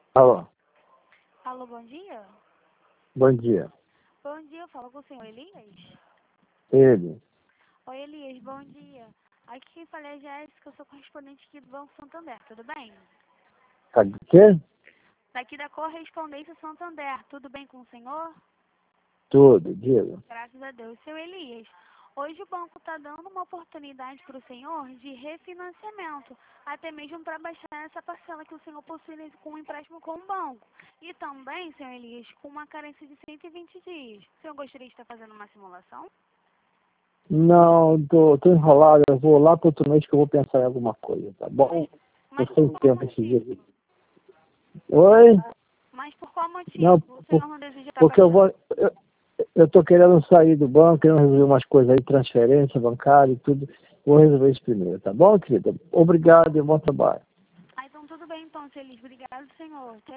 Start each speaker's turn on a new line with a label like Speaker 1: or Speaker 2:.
Speaker 1: Alô,
Speaker 2: Alô, bom dia?
Speaker 1: bom dia.
Speaker 2: Bom dia, eu falo com o senhor Elias?
Speaker 1: Ele,
Speaker 2: Oi, Elias, bom dia. Aqui quem fala é a Jéssica, eu sou correspondente aqui do Banco Santander, tudo bem?
Speaker 1: tá de quê?
Speaker 2: Daqui da Correspondência Santander, tudo bem com o senhor?
Speaker 1: Tudo, diga.
Speaker 2: Graças a Deus. Seu Elias, hoje o banco está dando uma oportunidade para o senhor de refinanciamento, até mesmo para baixar essa parcela que o senhor possui com o empréstimo com o banco. E também, senhor Elias, com uma carência de 120 dias. O senhor gostaria de estar fazendo uma simulação?
Speaker 1: Não, tô enrolado, eu vou lá pro outro mês que eu vou pensar em alguma coisa, tá bom?
Speaker 2: Mas
Speaker 1: Eu sem
Speaker 2: por qual
Speaker 1: tempo esse dia.
Speaker 2: motivo?
Speaker 1: Oi?
Speaker 2: Mas por qual motivo
Speaker 1: Não,
Speaker 2: o senhor não deseja estar
Speaker 1: porque
Speaker 2: baixando?
Speaker 1: eu tô querendo sair do banco, querendo resolver umas coisas aí, transferência bancária e tudo. Vou resolver isso primeiro, tá bom, querida? Obrigado e bom trabalho.
Speaker 2: Ah, então tudo bem então, Feliz. Obrigado, senhor. Tchau.